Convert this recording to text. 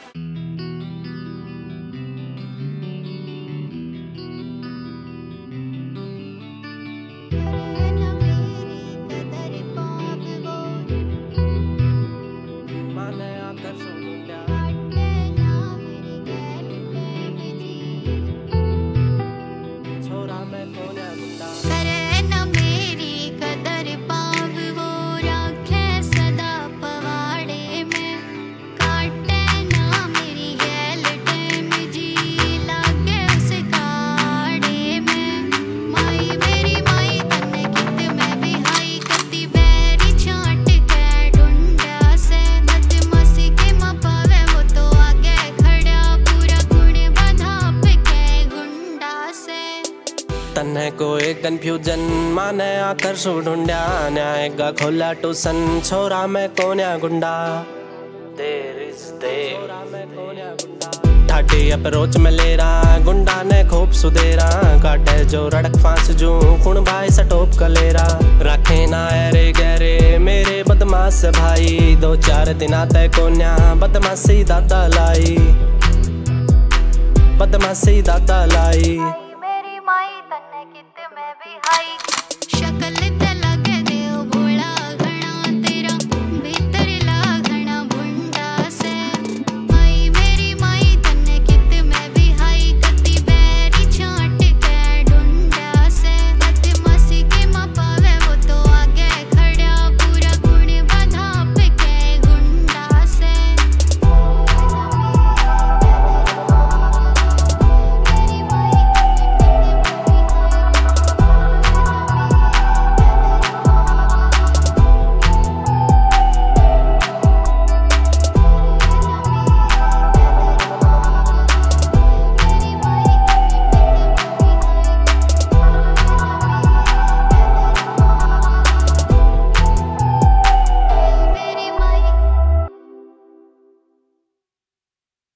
तन्ने कोई कन्फ्यूजन माने आकर सु ढूंढ्या न्याय का खोला टूसन छोरा में कोन्या गुंडा ठाडी अप्रोच में ले रहा गुंडा ने खूब सुधेरा काटे जो रड़क फांस जू कुण भाई सटोप कलेरा रखे ना अरे गहरे मेरे बदमाश भाई 2-4 दिन आते कोन्या बदमाशी दादा लाई